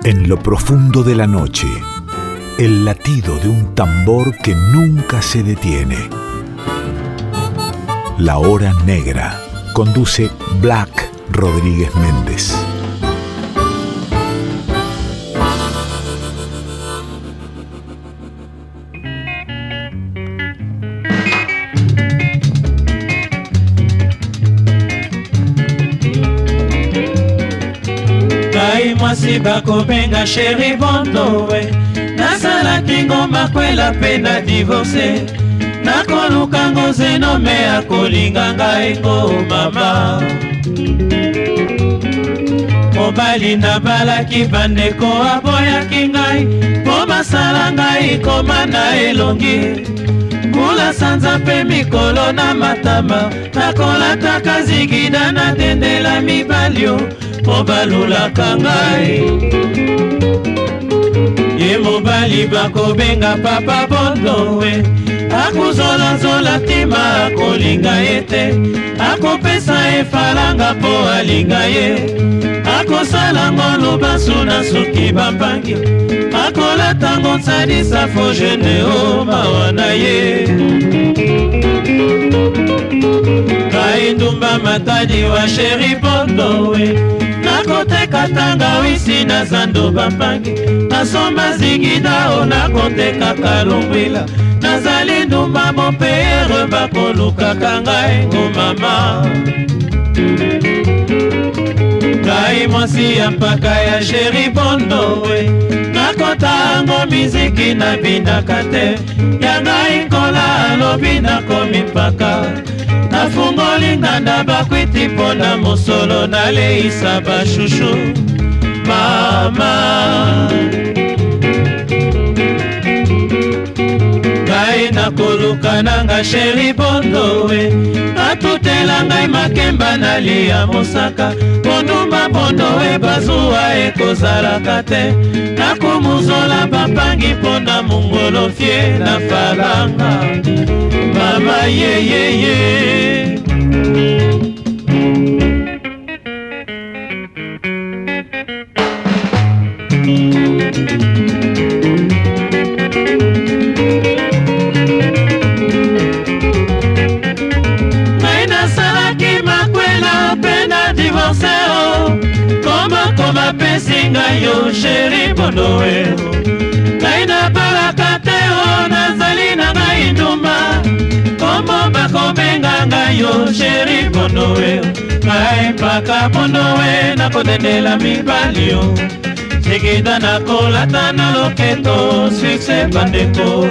En lo profundo de la noche, el latido de un tambor que nunca se detiene. La Hora Negra. Conduce Black Rodríguez Méndez. Mwasi bakobenga chéri bondowe nasalaki ngomba kwela mpe na divorce nakoluka ngozenome akolinga ngai ngo mama mobali nabalaki bandeko aboyaki ngai mpo basala ngai koma na elongi mbula sanza mpe mikolo na matama nakolataka zigida natendela mibalio mpo balulaka ngai ye mobali bakobenga papa bondowe akuzolazola ntima akolinga ye te akopesa ye falanga mpo alinga ye akosala ngolo basuna soki bambangi akolatango nsalisa fo jene o mawa na ye ngai ndumba matadi wa sheri bondowe nakoteka tanga wisi na zando bambangi nasomba zigida o nakoteka kalongwila nazali ndumba mopere bakolukaka ngai ngo mama ngai mwasi ya mpaka ya sheri bondowe nakotango miziki na bindaka te ya ngai nkola alobi nakomi mpaka nafungoli nganda bakwiti mpo na mosolo naleisa bashushu mama ngai nakoluka nanga sheri bondowe atutela ngai makemba nalia mosaka bondumba bondowe bazuwa ekozalaka te nakumuzola bapangi mpo na mongolofie na falanga mama yeyeye koma pesinga yo sheri bondowe ngai nabalaka te o nazali na ngai ndumba komo bakobenga ngai yo sheri bondowe ngai mpaka bondowe nakotendela mibali yo sikida nakolata na loketo sukse bandeko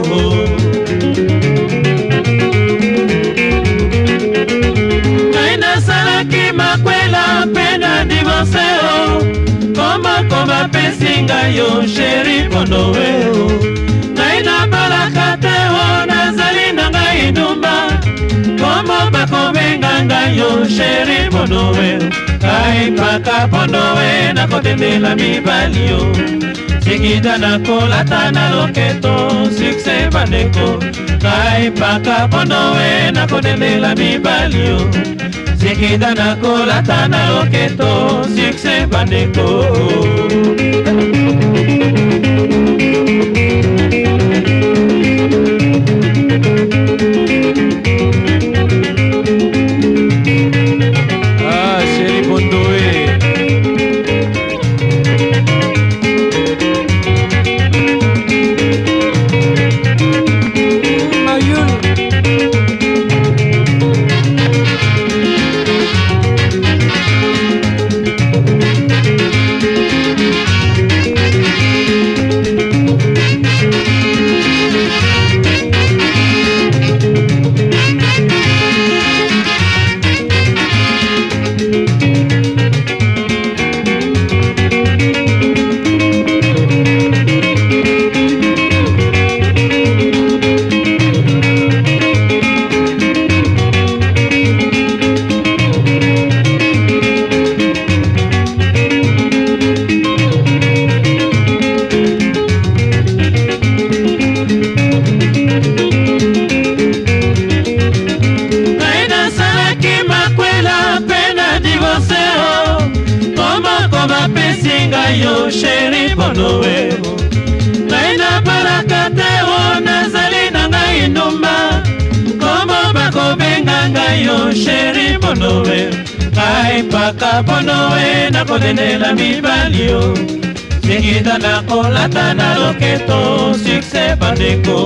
ngai nasalaki makwela mpe na divorce o koma pesinga yo sheri bondowe ngai nabalaka te o nazali na ngai ndumba komo bakobenga ngai yo sheri bondowe ngai mpaka bondowe nakotendela mibali yo sikida nakolata na loketo sukse bandeko ngai mpaka bondowe nakotendela mibali yo sikida nakolata na loketo sukse bandeko sheri bondowe ngai yo sheri bonowe ngai napalaka te o nazali na ngai ndumba kombo bakobenga ngai yo sheri bonowe ngai paka bonowe nakodendela mibali yo sikita nakolata na loketo sukse bandeko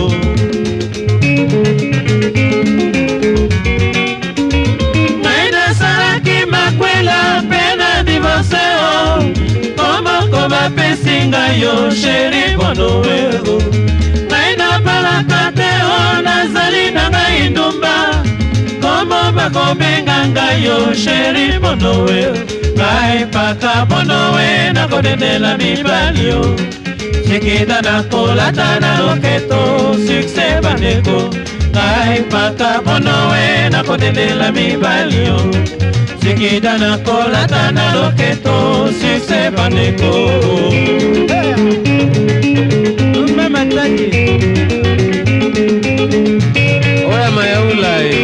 ngai nasalaki makwela mpe na divorce o komoko bapesi ngai yo sheri bonowe ngai napalaka te o nazali na ngai ndumba kombo bakobenga ngai yo sheri bonowe ngai paka bonowe nakodendela mibali yo sikita nakolata na loketo sukse bandeko ngai paka bonowe nakodendela mibali yo sikita nakolata na loketo sukse bandeko Mama Tati Oya mayaulai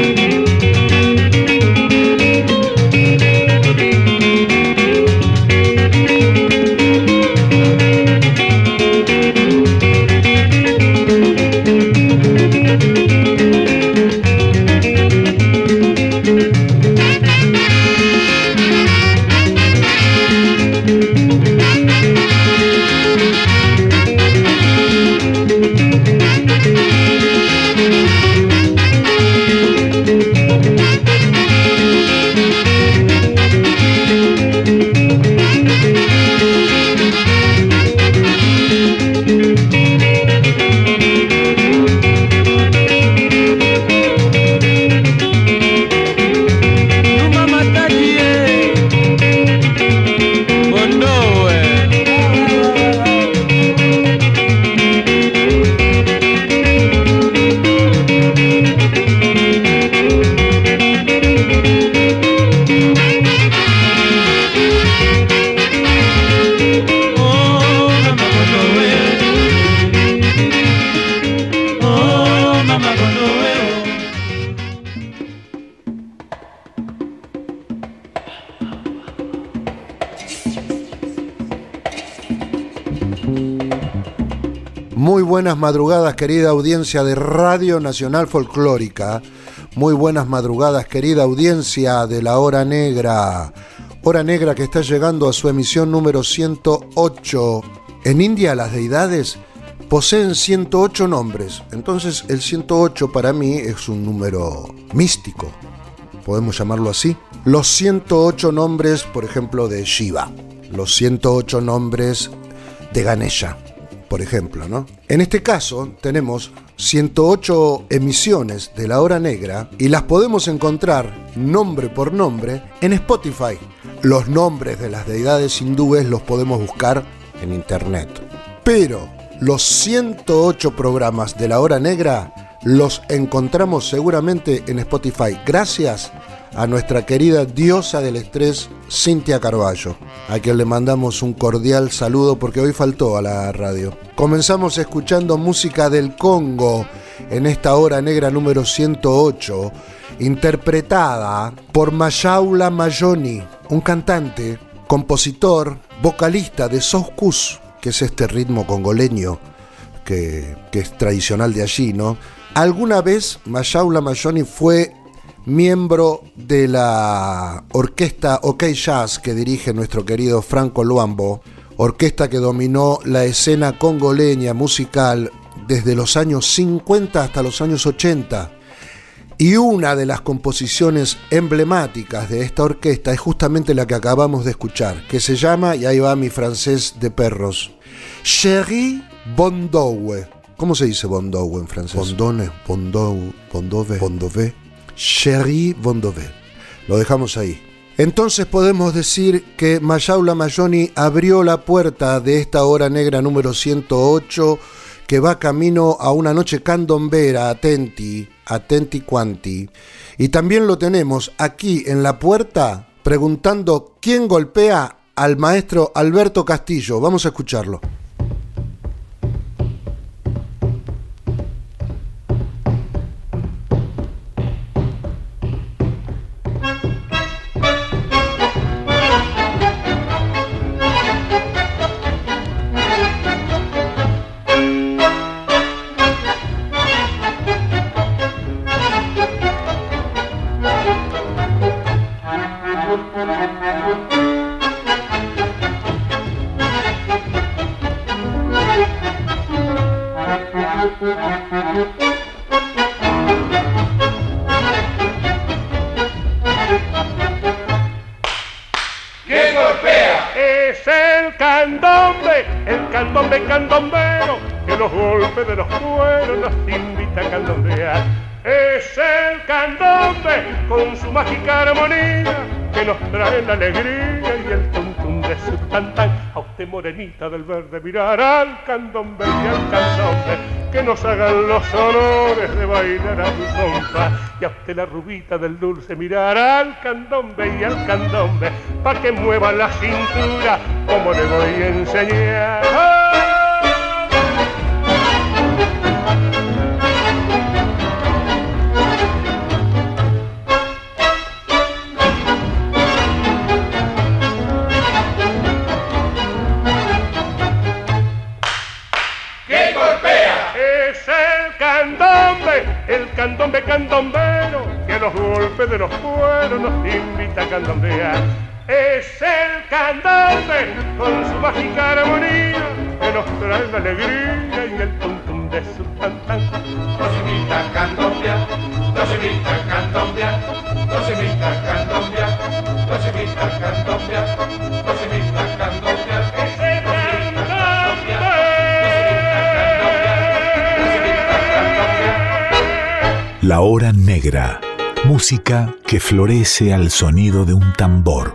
Muy buenas madrugadas, querida audiencia de Radio Nacional Folclórica. Muy buenas madrugadas, querida audiencia de la Hora Negra. Hora Negra que está llegando a su emisión número 108. En India las deidades poseen 108 nombres. Entonces el 108 para mí es un número místico. Podemos llamarlo así. Los 108 nombres, por ejemplo, de Shiva. Los 108 nombres de Ganesha, por ejemplo, ¿no? En este caso tenemos 108 emisiones de La Hora Negra y las podemos encontrar nombre por nombre en Spotify. Los nombres de las deidades hindúes los podemos buscar en internet. Pero los 108 programas de La Hora Negra los encontramos seguramente en Spotify gracias a nuestra querida diosa del estrés, Cintia Carballo, a quien le mandamos un cordial saludo porque hoy faltó a la radio. Comenzamos escuchando música del Congo en esta Hora Negra número 108, interpretada por Mashaula Mayoni, un cantante, compositor, vocalista de Soukous, que es este ritmo congoleño que es tradicional de allí, ¿no? Alguna vez Mashaula Mayoni fue miembro de la orquesta OK Jazz que dirige nuestro querido Franco Luambo, orquesta que dominó la escena congoleña musical desde los años 50 hasta los años 80. Y una de las composiciones emblemáticas de esta orquesta es justamente la que acabamos de escuchar, que se llama, y ahí va mi francés de perros, Chéri Bondowe. ¿Cómo se dice Bondowe en francés? Bondone, Bondou, Bondove, Bondove. Chéri Bondowe. Lo dejamos ahí. Entonces podemos decir que Mashaula Mayoni abrió la puerta de esta Hora Negra número 108 que va camino a una noche candombera, atenti quanti. Y también lo tenemos aquí en la puerta preguntando quién golpea al maestro Alberto Castillo. Vamos a escucharlo. ¿Quién golpea? Es el candombe candombero, que los golpes de los cueros nos invita a candombear. Es el candombe con su mágica armonía, que nos trae la alegría y el tum de su tantán. A usted morenita del verde mirar al candombe y al candombe, que nos hagan los honores de bailar a su compás. Y a usted la rubita del dulce mirar al candombe y al candombe, pa' que mueva la cintura como le voy a enseñar. El candombe candombero, que a los golpes de los cueros nos invita a candombear. Es el candombe con su mágica armonía, que nos trae la alegría y el tum de su tantán. Nos invita a candombear, nos invita a candombear, nos invita a candombear, nos invita a candombear, nos invita a candombear. Es el candombe. La Hora Negra, música que florece al sonido de un tambor.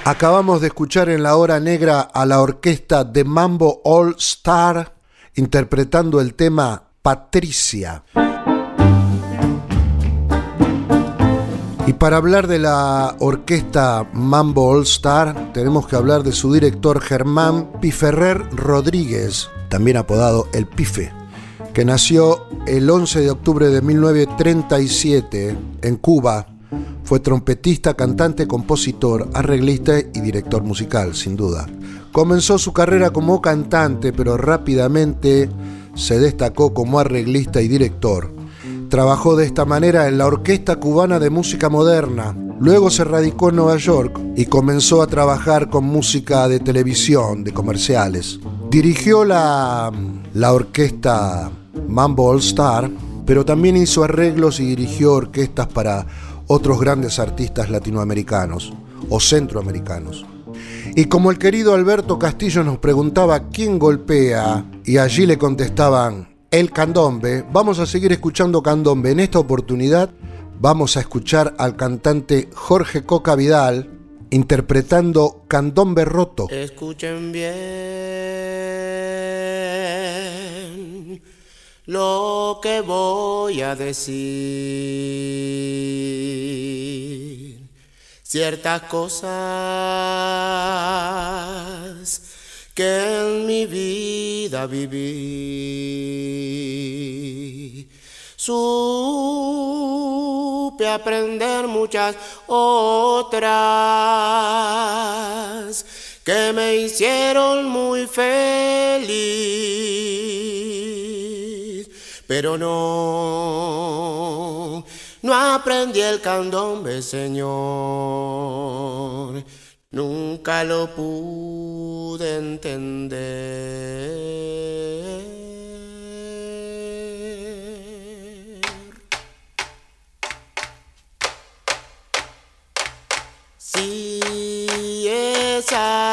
Acabamos de escuchar en la hora negra a la orquesta de Mambo All Star interpretando el tema Patricia. Y para hablar de la orquesta Mambo All Star tenemos que hablar de su director Germán Piferrer Rodríguez, también apodado El Pife, que nació el 11 de octubre de 1937 en Cuba. Fue trompetista, cantante, compositor, arreglista y director musical, sin duda. Comenzó su carrera como cantante, pero rápidamente se destacó como arreglista y director. Trabajó de esta manera en la Orquesta Cubana de Música Moderna. Luego se radicó en Nueva York y comenzó a trabajar con música de televisión, de comerciales. Dirigió la orquesta Mambo All Star, pero también hizo arreglos y dirigió orquestas para otros grandes artistas latinoamericanos o centroamericanos. Y como el querido Alberto Castillo nos preguntaba quién golpea, y allí le contestaban el candombe, vamos a seguir escuchando candombe. En esta oportunidad vamos a escuchar al cantante Jorge Coca Vidal interpretando Candombe Roto. Escuchen bien lo que voy a decir. Ciertas cosas que en mi vida viví, supe aprender muchas otras que me hicieron muy feliz, pero no aprendí el candombe, Señor. Nunca lo pude entender. Si es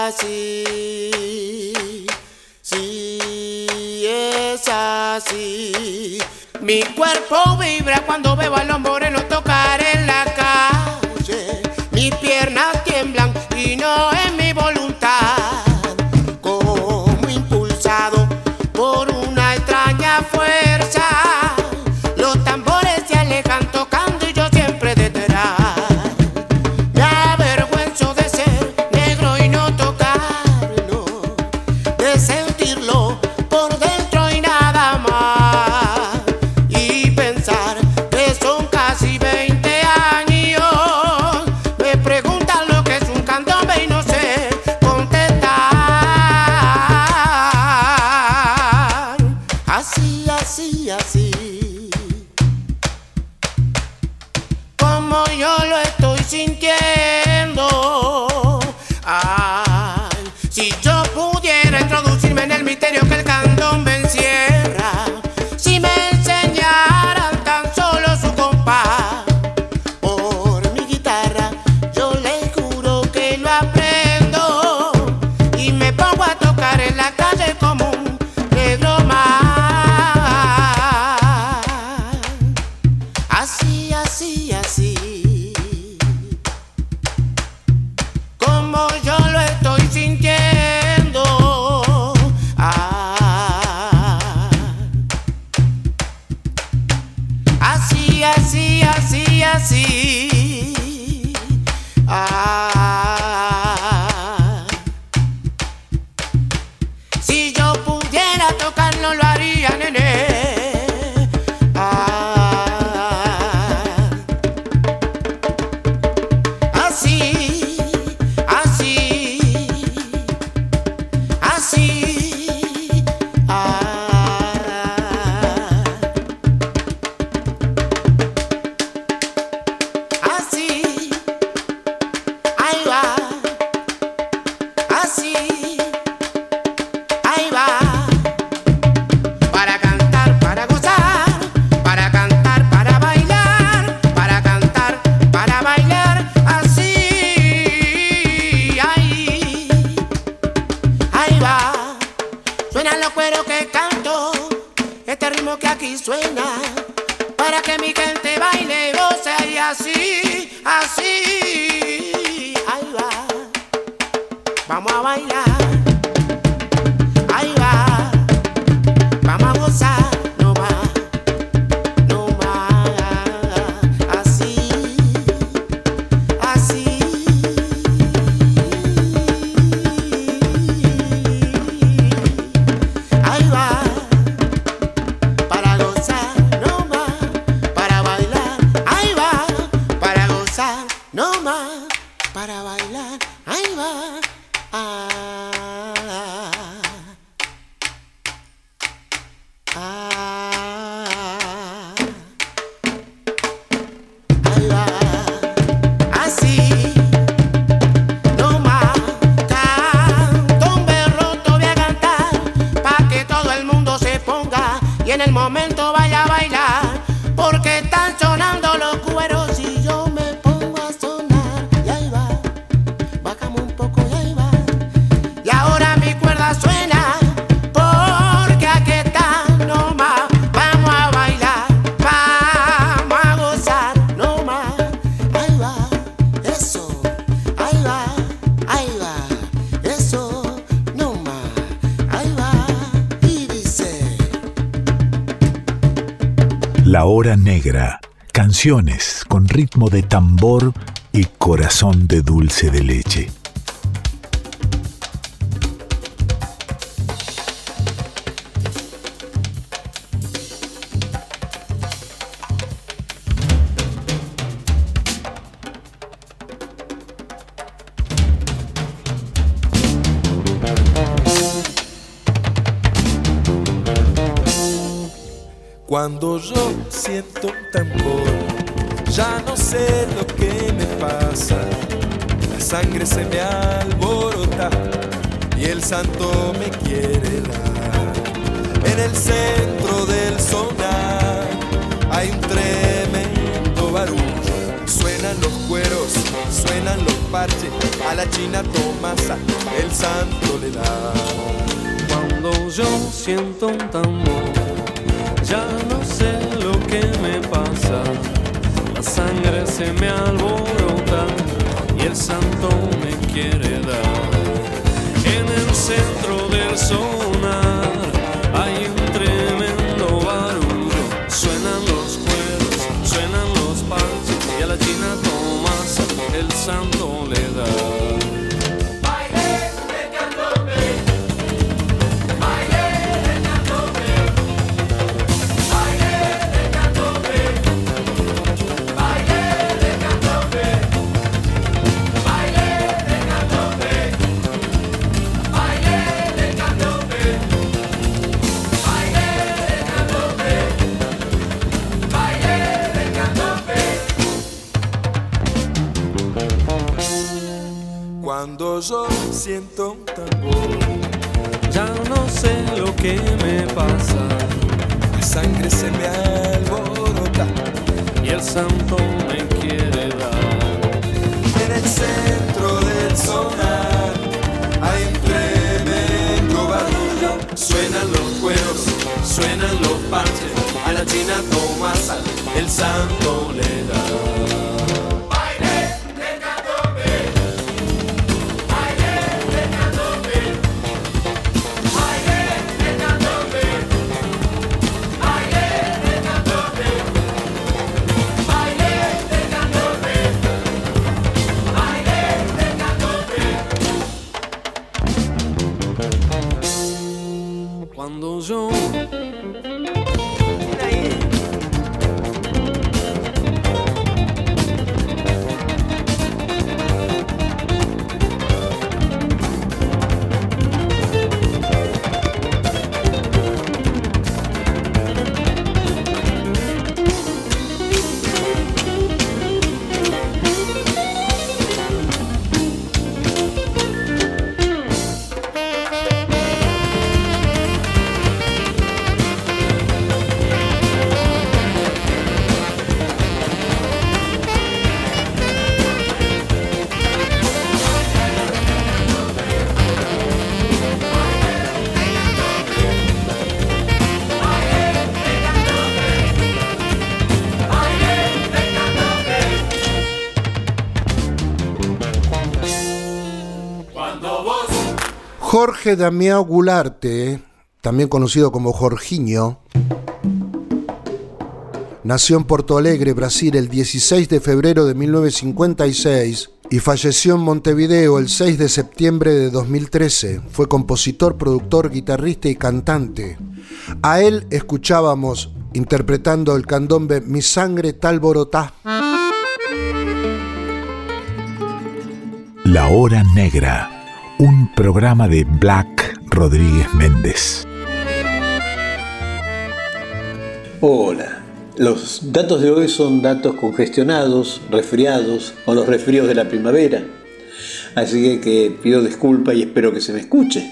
así, si es así, mi cuerpo vibra cuando veo a los morenos tocar en la calle. Mis piernas tiemblan y no es mi voluntad, como impulsado por una extraña fuerza. Los tambores se alejan tocando y yo siempre detrás. Me avergüenzo de ser negro y no tocarlo, de sentirlo por dentro y nada más, y pensar que son casi 20 años. Me preguntan lo que es un candombe y no sé contestar. Así, así, así, como yo lo estoy sintiendo. Ay, si yo pudiera introducirme en el misterio que el candombe encierra, si me enseñaran tan solo su compás por mi guitarra, yo les juro que lo aprendo y me pongo a tocar en la calle como un negro más. Así, así, así, como yo lo estoy sintiendo. Así, así, así, así. Si yo pudiera tocarlo lo haría, nene. Así, así, así, así, ahí va, así, ahí va. Para cantar, para gozar, para cantar, para bailar, para cantar, para bailar, así, ahí va. Suenan los cueros que canto, este ritmo que aquí suena, para que mi gente baile y goce, y así, así, ahí va. vamos a bailar. Ahí va, vamos a gozar, no más, no más. Así, así. Ahí va, para gozar, no más, para bailar. Ahí va, para gozar, no más, para bailar. Ahí va. Ah, ah, ahí va, así, no más, candombe roto voy a cantar, pa' que todo el mundo se ponga y en el momento vaya a bailar, porque están sonando los cueros y yo me pongo a sonar, y ahí va, bájame un poco y ahí va. Y ahora mi cuerda suena, porque aquí está nomás. Vamos a bailar, vamos a gozar nomás. Ahí va, eso, ahí va, eso nomás. Ahí va, y dice: La Hora Negra. Canciones con ritmo de tambor y corazón de dulce de leche. Cuando yo siento un tambor, ya no sé lo que me pasa. La sangre se me alborota y el santo me quiere dar. En el centro del sonar hay un tremendo barullo. Suenan los cueros, suenan los parches, a la china Tomasa el santo le da. Cuando yo siento un tambor, ya no sé lo que me pasa. La sangre se me alborota y el santo me quiere dar. En el centro del sonar hay un tremendo barullo. Suenan los cueros, suenan los parches y a la china Tomasa el santo le da. Cuando yo siento un tambor, ya no sé lo que me pasa. la sangre se me alborota Y el santo me quiere dar. en el centro del sonar hay un tremendo barullo. Suenan los cueros, suenan los parches, a la china Tomasa el santo le da. Cuando yo Jorge Damião Goularte, también conocido como Jorginho, nació en Porto Alegre, Brasil, el 16 de febrero de 1956 y falleció en Montevideo el 6 de septiembre de 2013. Fue compositor, productor, guitarrista y cantante. A él escuchábamos interpretando el candombe Mi Sangre Tá Alborotá. La Hora Negra, un programa de Black Rodríguez Méndez. Hola. Los datos de hoy son datos congestionados, resfriados, o los resfríos de la primavera. Así que pido disculpas y espero que se me escuche.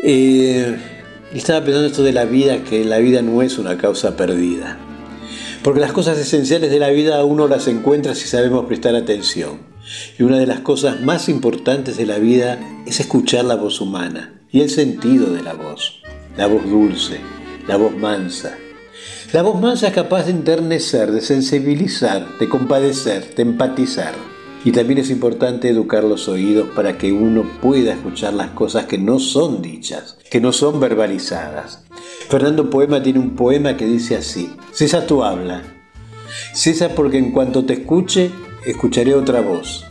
Estaba pensando esto de la vida, que la vida no es una causa perdida. Porque las cosas esenciales de la vida uno las encuentra si sabemos prestar atención. Y una de las cosas más importantes de la vida es escuchar la voz humana y el sentido de la voz. La voz dulce, la voz mansa. La voz mansa es capaz de enternecer, de sensibilizar, de compadecer, de empatizar. Y también es importante educar los oídos para que uno pueda escuchar las cosas que no son dichas, que no son verbalizadas. Fernando Poema tiene un poema que dice así: cesa tu habla. Cesa porque en cuanto te escuche, escucharé otra voz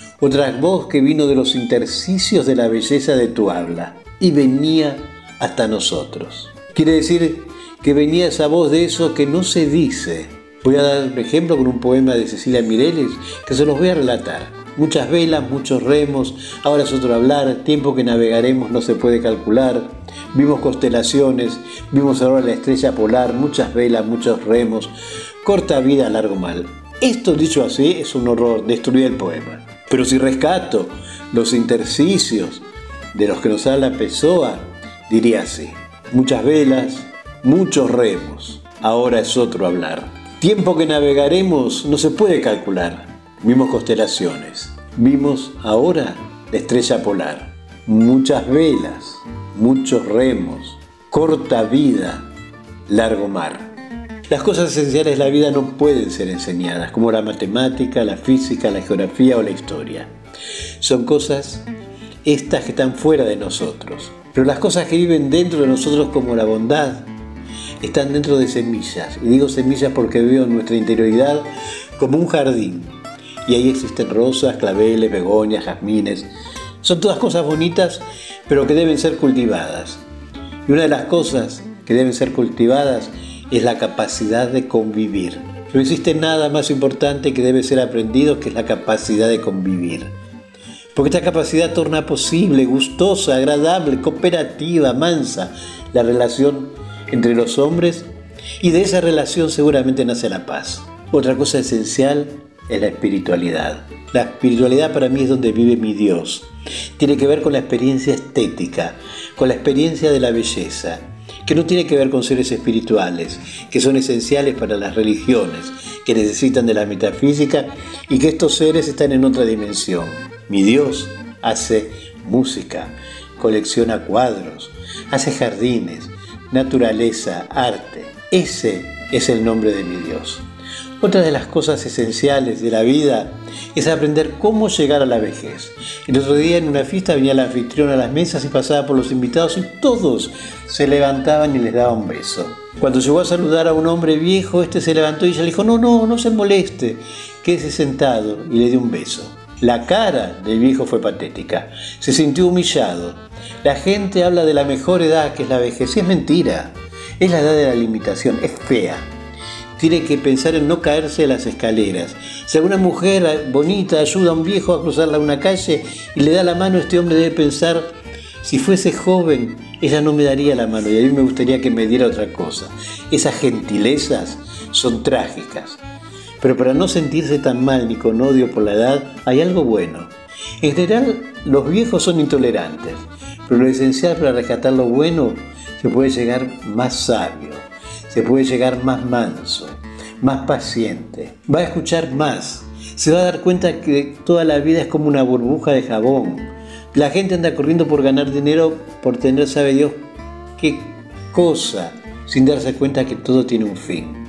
que vino de los intersticios de la belleza de tu habla y venía hasta nosotros. Quiere decir que venía esa voz de eso que no se dice. Voy a dar un ejemplo con un poema de Cecilia Mireles que se los voy a relatar. Muchas velas, muchos remos, ahora es otro hablar, tiempo que navegaremos no se puede calcular. Vimos constelaciones, vimos ahora la estrella polar, muchas velas, muchos remos, corta vida, largo mal. Esto dicho así es un horror, destruir el poema. Pero si rescato los intersticios de los que nos habla Pessoa, diría así: muchas velas, muchos remos, ahora es otro hablar. Tiempo que navegaremos no se puede calcular. Vimos constelaciones, vimos ahora la estrella polar. Muchas velas, muchos remos, corta vida, largo mar. Las cosas esenciales de la vida no pueden ser enseñadas, como la matemática, la física, la geografía o la historia. Son cosas estas que están fuera de nosotros. Pero las cosas que viven dentro de nosotros, como la bondad, están dentro de semillas. Y digo semillas porque veo en nuestra interioridad como un jardín. Y ahí existen rosas, claveles, begonias, jazmines. Son todas cosas bonitas, pero que deben ser cultivadas. Y una de las cosas que deben ser cultivadas es la capacidad de convivir. No existe nada más importante que debe ser aprendido, que es la capacidad de convivir. Porque esta capacidad torna posible, gustosa, agradable, cooperativa, mansa, la relación entre los hombres, y de esa relación seguramente nace la paz. Otra cosa esencial es la espiritualidad. La espiritualidad para mí es donde vive mi Dios. Tiene que ver con la experiencia estética, con la experiencia de la belleza, que no tiene que ver con seres espirituales, que son esenciales para las religiones, que necesitan de la metafísica y que estos seres están en otra dimensión. Mi Dios hace música, colecciona cuadros, hace jardines, naturaleza, arte. Ese es el nombre de mi Dios. Otra de las cosas esenciales de la vida es aprender cómo llegar a la vejez. El otro día en una fiesta venía la anfitriona a las mesas y pasaba por los invitados y todos se levantaban y les daba un beso. Cuando llegó a saludar a un hombre viejo, este se levantó y ella le dijo: no se moleste, quédese sentado, y le dio un beso. La cara del viejo fue patética, se sintió humillado. La gente habla de la mejor edad, que es la vejez, y es mentira. Es la edad de la limitación, es fea. Tiene que pensar en no caerse de las escaleras. Si alguna mujer bonita ayuda a un viejo a cruzar una calle y le da la mano, este hombre debe pensar: si fuese joven, ella no me daría la mano y a mí me gustaría que me diera otra cosa. Esas gentilezas son trágicas. Pero para no sentirse tan mal ni con odio por la edad, hay algo bueno. En general, los viejos son intolerantes, pero lo esencial para rescatar lo bueno, se puede llegar más sabio, se puede llegar más manso, más paciente, va a escuchar más, se va a dar cuenta que toda la vida es como una burbuja de jabón. La gente anda corriendo por ganar dinero, por tener sabe Dios qué cosa, sin darse cuenta que todo tiene un fin.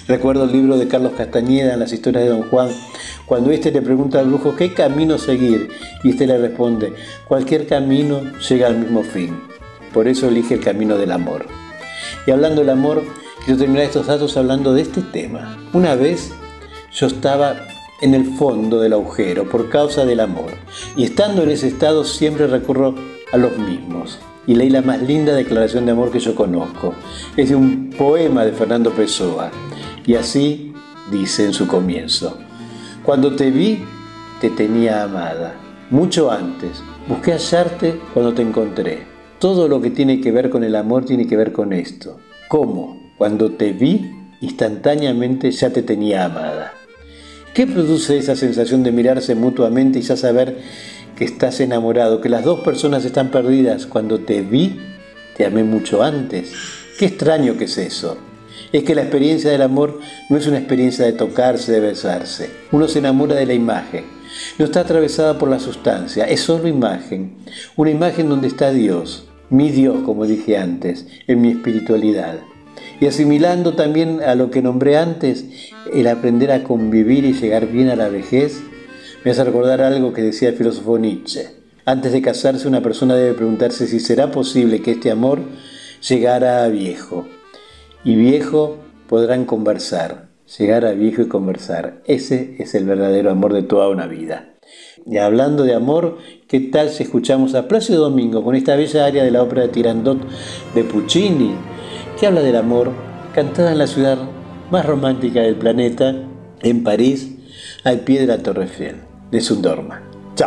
Recuerdo el libro de Carlos Castañeda en las historias de Don Juan, cuando éste le pregunta al brujo qué camino seguir, y éste le responde: cualquier camino llega al mismo fin, por eso elige el camino del amor. Y hablando del amor, quiero terminar estos datos hablando de este tema. Una vez yo estaba en el fondo del agujero por causa del amor, y estando en ese estado siempre recurro a los mismos. Y leí la más linda declaración de amor que yo conozco. Es de un poema de Fernando Pessoa, y así dice en su comienzo: cuando te vi, te tenía amada, mucho antes, busqué hallarte cuando te encontré. Todo lo que tiene que ver con el amor tiene que ver con esto. ¿Cómo? Cuando te vi, instantáneamente ya te tenía amada. ¿Qué produce esa sensación de mirarse mutuamente y ya saber que estás enamorado, que las dos personas están perdidas? Cuando te vi, te amé mucho antes. Qué extraño que es eso. Es que la experiencia del amor no es una experiencia de tocarse, de besarse. Uno se enamora de la imagen. No está atravesada por la sustancia, es solo imagen. Una imagen donde está Dios, mi Dios, como dije antes, en mi espiritualidad. Y asimilando también a lo que nombré antes, el aprender a convivir y llegar bien a la vejez, me hace recordar algo que decía el filósofo Nietzsche. Antes de casarse, una persona debe preguntarse si será posible que este amor llegara a viejo. Y viejo podrán conversar, llegar a viejo y conversar. Ese es el verdadero amor de toda una vida. Y hablando de amor, ¿qué tal si escuchamos a Plácido Domingo con esta bella aria de la ópera de Turandot de Puccini, que habla del amor, cantada en la ciudad más romántica del planeta, en París, al pie de la Torre Eiffel? Nessun dorma. Chao.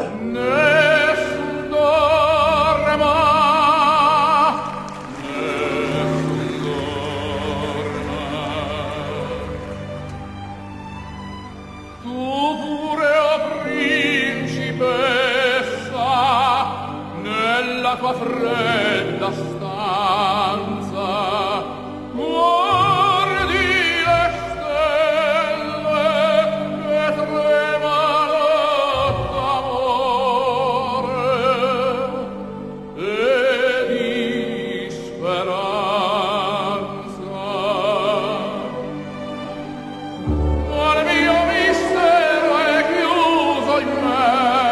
Tua fredda stanza guardi le stelle che tremano d'amore e di speranza. Il mio mistero è chiuso in me,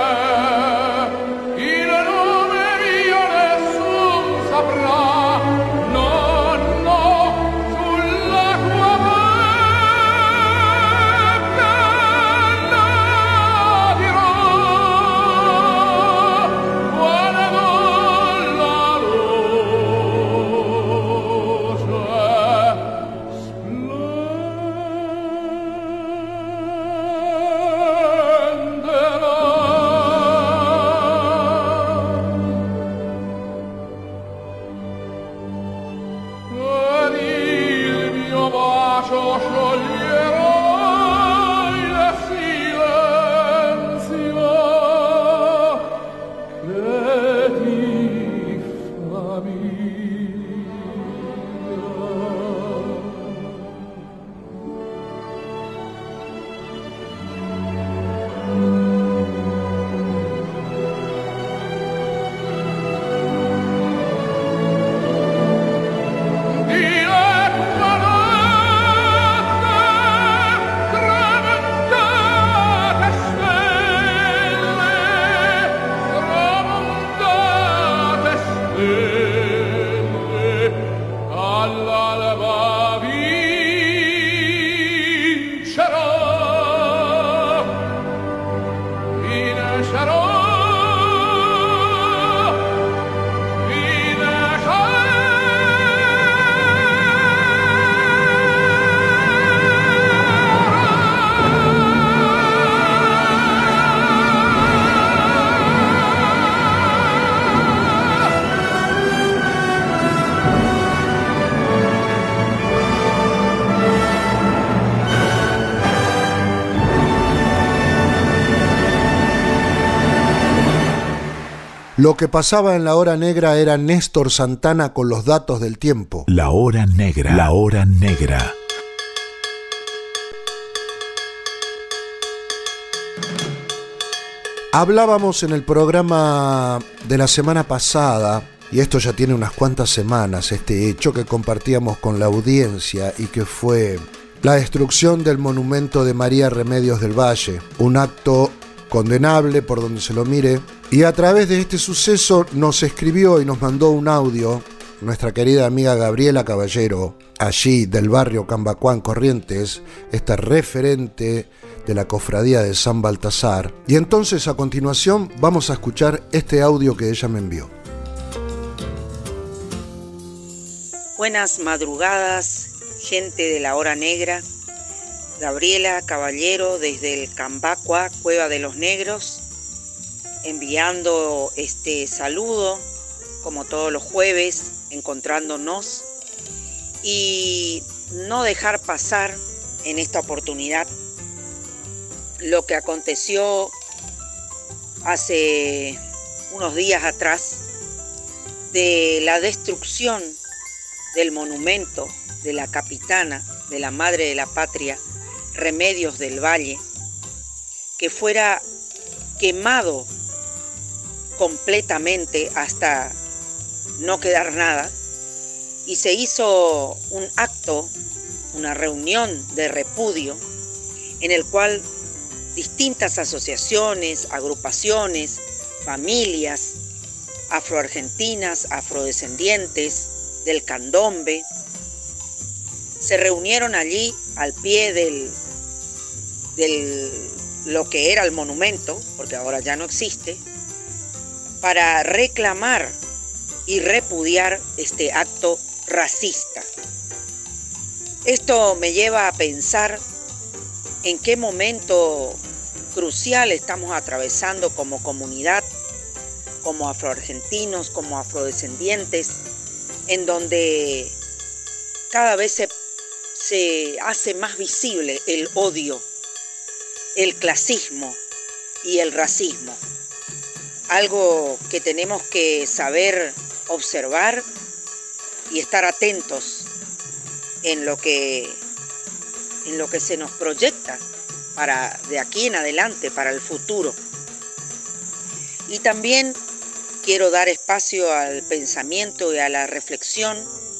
Lo que pasaba en la hora negra era Néstor Santana con los datos del tiempo. La hora negra. La hora negra. Hablábamos en el programa de la semana pasada, y esto ya tiene unas cuantas semanas, este hecho que compartíamos con la audiencia y que fue la destrucción del monumento de María Remedios del Valle, un acto condenable por donde se lo mire, y a través de este suceso nos escribió y nos mandó un audio nuestra querida amiga Gabriela Caballero, allí del barrio Cambacuán, Corrientes, esta referente de la cofradía de San Baltasar. Y entonces a continuación vamos a escuchar este audio que ella me envió. Buenas madrugadas, gente de la Hora Negra. Gabriela Caballero desde el Cambacua, Cueva de los Negros, enviando este saludo, como todos los jueves, encontrándonos, y no dejar pasar en esta oportunidad lo que aconteció hace unos días atrás de la destrucción del monumento de la capitana, de la madre de la patria, Remedios del Valle, que fuera quemado completamente hasta no quedar nada, y se hizo un acto, una reunión de repudio en el cual distintas asociaciones, agrupaciones, familias afroargentinas, afrodescendientes del candombe, se reunieron allí al pie del lo que era el monumento, porque ahora ya no existe, para reclamar y repudiar este acto racista. Esto me lleva a pensar en qué momento crucial estamos atravesando como comunidad, como afroargentinos, como afrodescendientes, en donde cada vez se hace más visible el odio, el clasismo y el racismo. Algo que tenemos que saber observar y estar atentos en lo que se nos proyecta para de aquí en adelante, para el futuro. Y también quiero dar espacio al pensamiento y a la reflexión.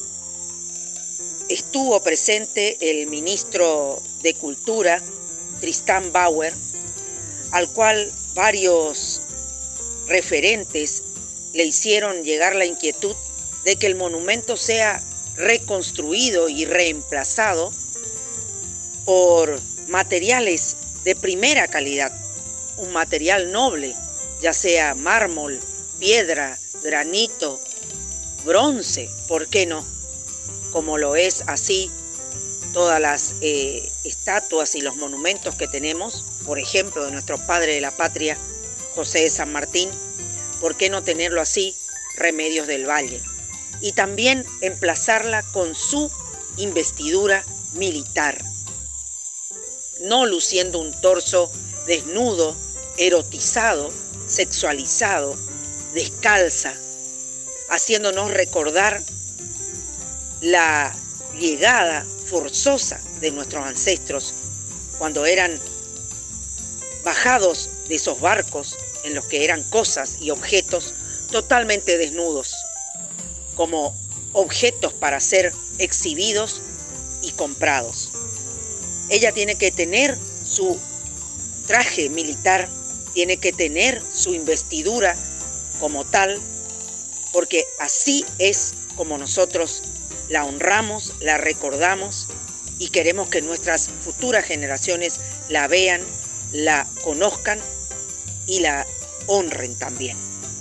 Estuvo presente el ministro de Cultura, Tristán Bauer, al cual varios referentes le hicieron llegar la inquietud de que el monumento sea reconstruido y reemplazado por materiales de primera calidad, un material noble, ya sea mármol, piedra, granito, bronce, ¿por qué no? Como lo es así todas las estatuas y los monumentos que tenemos, por ejemplo, de nuestro padre de la patria, José de San Martín, ¿por qué no tenerlo así, Remedios del Valle? Y también emplazarla con su investidura militar, no luciendo un torso desnudo, erotizado, sexualizado, descalza, haciéndonos recordar la llegada forzosa de nuestros ancestros cuando eran bajados de esos barcos en los que eran cosas y objetos totalmente desnudos, como objetos para ser exhibidos y comprados. Ella tiene que tener su traje militar, tiene que tener su investidura como tal, porque así es como nosotros la honramos, la recordamos y queremos que nuestras futuras generaciones la vean, la conozcan y la honren también.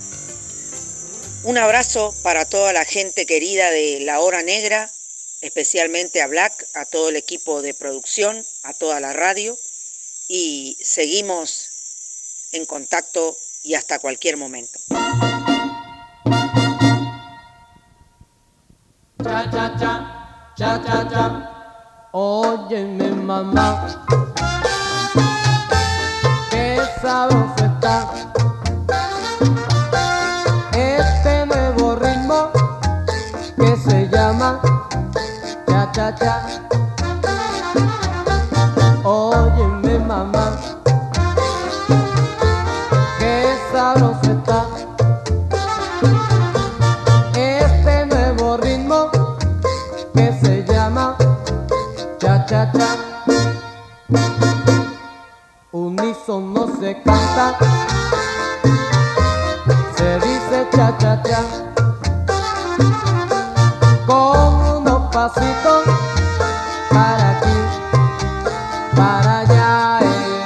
Un abrazo para toda la gente querida de La Hora Negra, especialmente a Black, a todo el equipo de producción, a toda la radio, y seguimos en contacto y hasta cualquier momento. Cha, cha, cha, cha, cha, cha. Óyeme, mamá, qué sabroso está este nuevo ritmo que se llama cha, cha, cha. Óyeme, mamá, qué sabroso está este nuevo ritmo que se llama cha, cha, cha. corneta se dice cha cha cha, con unos pasitos para aquí, para allá,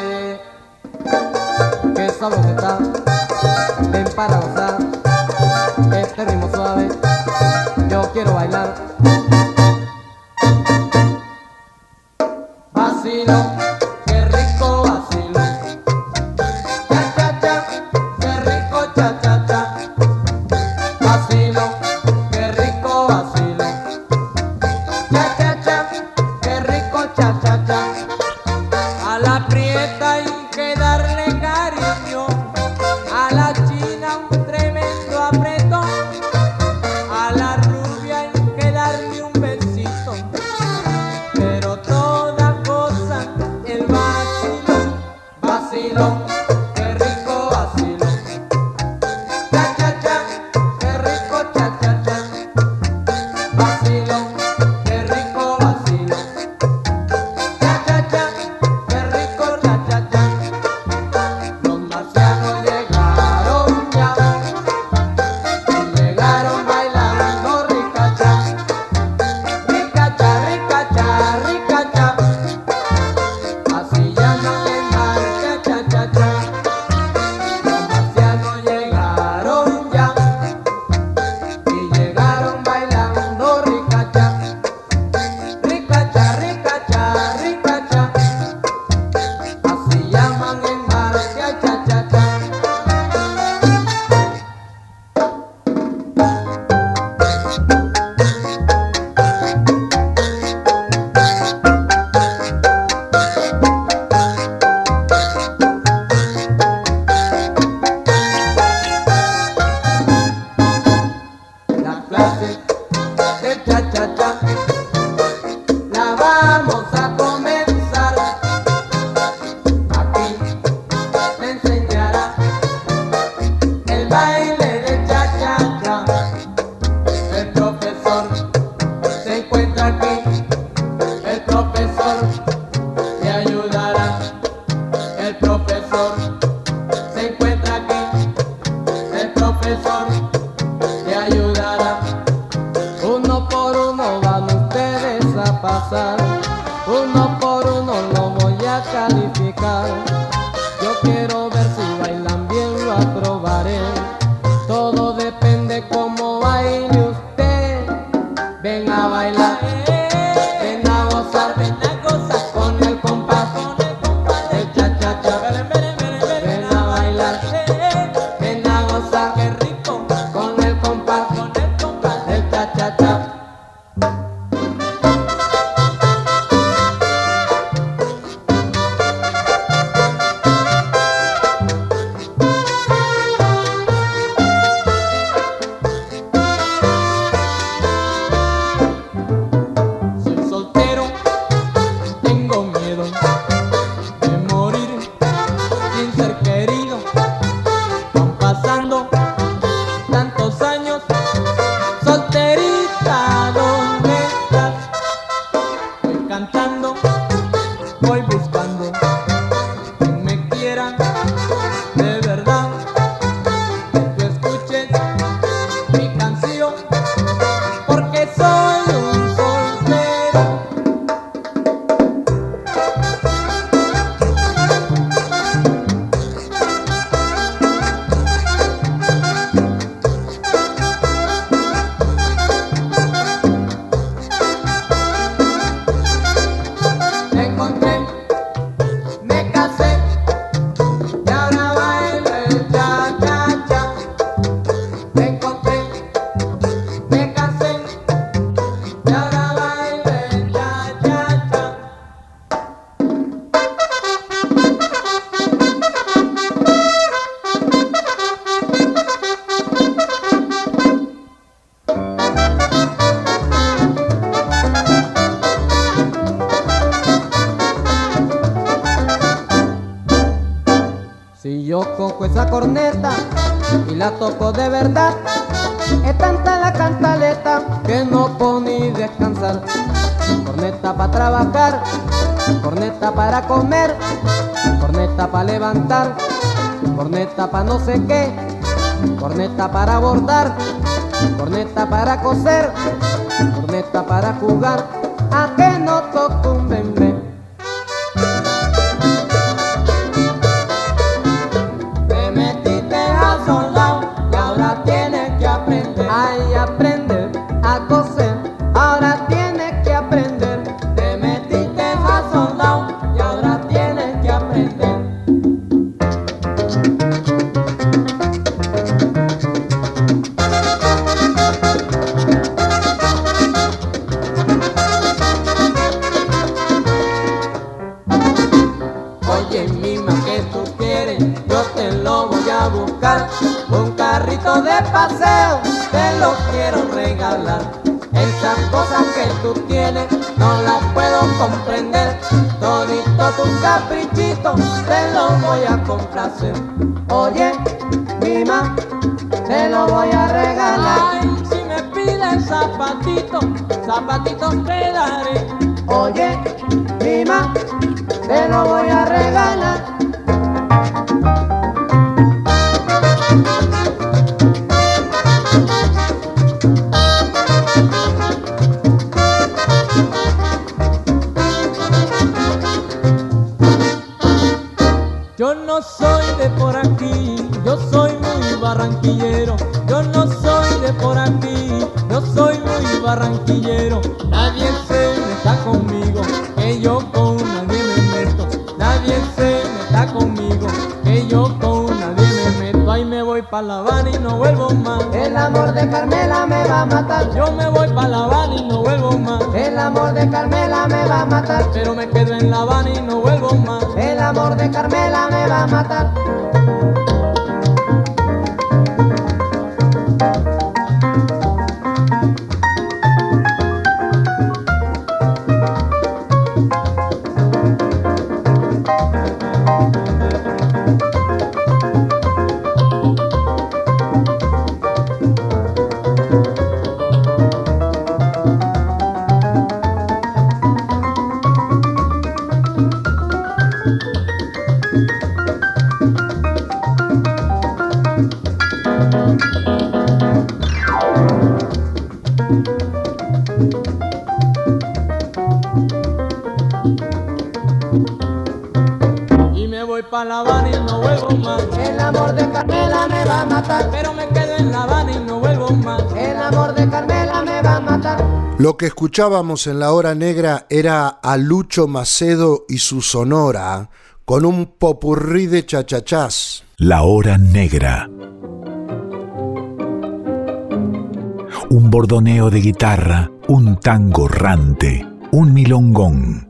que sabroso está, ven para gozar este ritmo suave, yo quiero bailar. Vacilo, qué rico vacilo, cha cha cha, qué rico cha cha cha. Vacilo, qué rico vacilo, cha cha cha, qué rico cha cha cha. A la prieta hay que darle cariño, a la china un tremendo apretón, a la rubia hay que darle un besito, pero toda cosa el vacilón, vacilón, qué rico vacilón, cha cha cha, qué rico cha cha cha, vacilón, qué rico vacilón, cha cha cha, qué rico cha cha cha. Los marcianos llegaron ya y llegaron bailando ricacha, ricacha, ricacha, ricacha, así llaman el mar, cha cha cha cha. Los marcianos llegaron ya y llegaron bailando ricacha, ricacha, ricacha, ricacha, así llaman el mar, cha cha cha cha. La clase de cha cha cha la vamos a comenzar. Aquí te enseñará el baile de cha cha cha. El profesor se encuentra aquí, el profesor te ayudará. El profesor se encuentra aquí, el profesor te ayudará. Uno por uno van ustedes a pasar, uno por uno lo voy a calificar. Yo quiero ver si bailan bien, lo aprobaré. Todo depende cómo baile usted. Ven a bailar, ven a gozar con el compás del cha cha cha. Ven a bailar, ven a gozar con el compás del cha cha cha. Soy soltero, tengo miedo de morir sin ser querido. Van pasando tantos años, solterita, ¿dónde estás? Voy cantando, voy buscando quien me quiera de verdad, que tú escuches mi canción, porque soy un soltero. Me encontré, me casé y ahora bailo el cha cha cha. Me encontré, me casé y ahora bailo el cha cha cha. Si yo cojo esa corneta y la toco de verdad, es tanta la cantaleta que no puedo ni descansar. Corneta para trabajar, corneta para comer, corneta corneta para levantar, corneta para no sé qué, corneta para bordar, corneta para coser, corneta para jugar, a que no toque un bembé. Te metiste a soldado y ahora tienes que aprender. Ay, aprender a coser, ahora tienes que aprender. Te metiste a soldado y ahora tienes que aprender. Oye, mima, ¿qué tú quieres? Yo te lo voy a buscar. Un carrito de paseo te lo quiero regalar. Esas cosas que tú tienes no las puedo comprender. Todito tus caprichitos te los voy a complacer. Oye, mima, te lo voy a regalar. Ay, si me pides zapatitos, zapatitos te daré. Oye, mima, te lo voy a regalar. Yo no soy de por aquí, yo soy muy barranquillero. Yo no soy de por aquí, yo soy muy barranquillero. Nadie se meta conmigo, que yo con nadie me meto. Nadie se meta conmigo, que yo con nadie me meto. Ahí me voy pa' La Habana y no vuelvo más. El amor de Carmela me va a matar. Yo me voy pa' La Habana y no vuelvo más. El amor de Carmela me va a matar. Pero me quedo en La Habana y no vuelvo más. El amor de Carmela me va a matar. Y me voy pa' La Habana y no vuelvo más. El amor de Carmela me va a matar. Pero me quedo en La Habana y no vuelvo más. El amor de Carmela me va a matar. Lo que escuchábamos en la hora negra era a Lucho Macedo y su Sonora, con un popurrí de chachachás. La hora negra. Un bordoneo de guitarra, un tango errante, un milongón.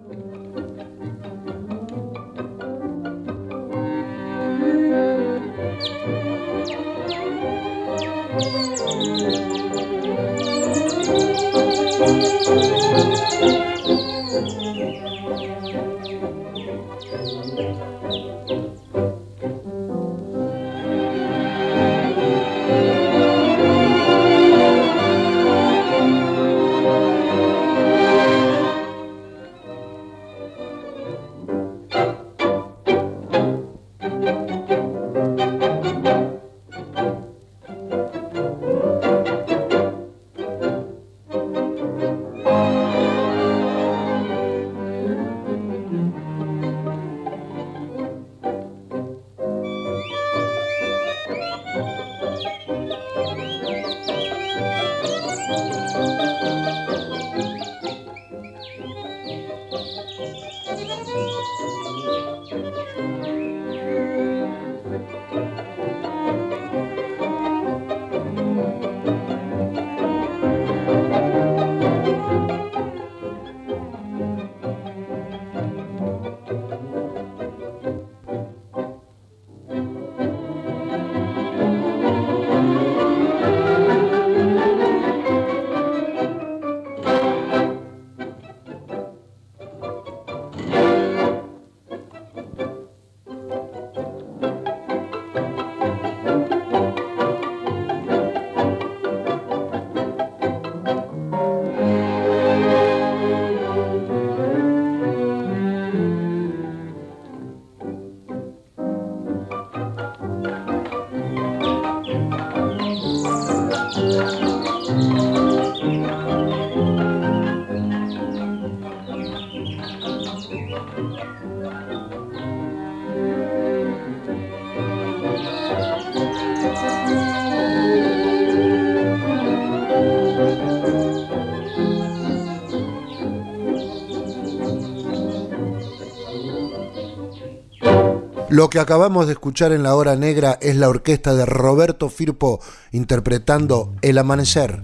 Lo que acabamos de escuchar en La Hora Negra es la orquesta de Roberto Firpo interpretando El Amanecer.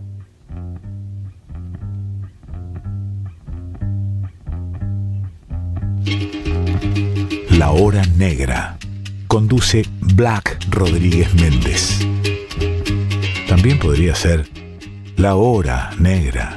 La Hora Negra. Conduce Black Rodríguez Méndez. También podría ser La Hora Negra.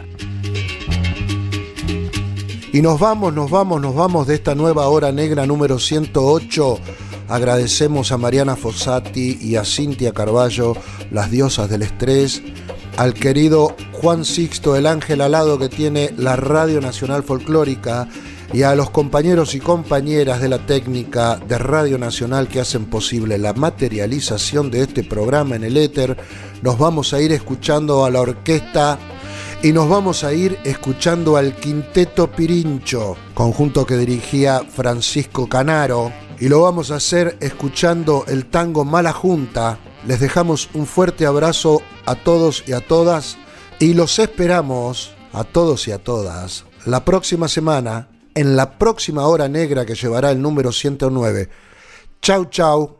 Y nos vamos de esta nueva Hora Negra número 108. Agradecemos a Mariana Fossati y a Cintia Carballo, las diosas del estrés, al querido Juan Sixto, el ángel alado que tiene la Radio Nacional Folclórica, y a los compañeros y compañeras de la técnica de Radio Nacional que hacen posible la materialización de este programa en el éter. Nos vamos a ir escuchando a la orquesta y nos vamos a ir escuchando al Quinteto Pirincho, conjunto que dirigía Francisco Canaro, y lo vamos a hacer escuchando el tango Mala Junta. Les dejamos un fuerte abrazo a todos y a todas y los esperamos a todos y a todas la próxima semana en la próxima Hora Negra que llevará el número 109. Chau, chau.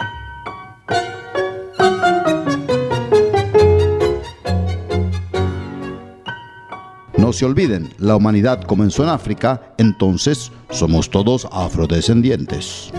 No se olviden, la humanidad comenzó en África, entonces somos todos afrodescendientes.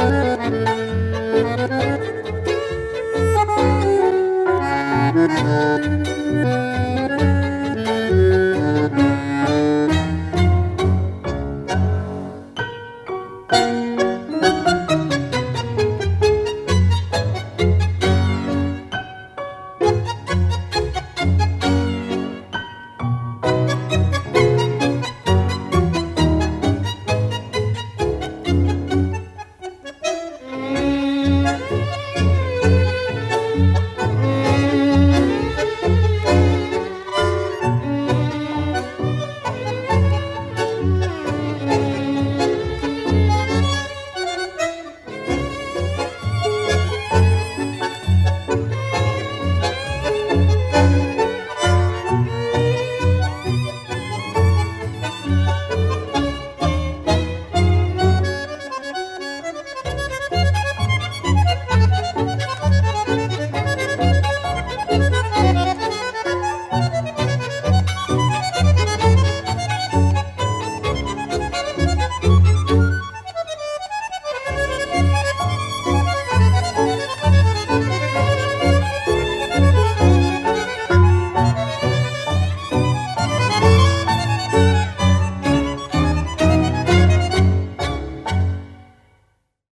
Thank you.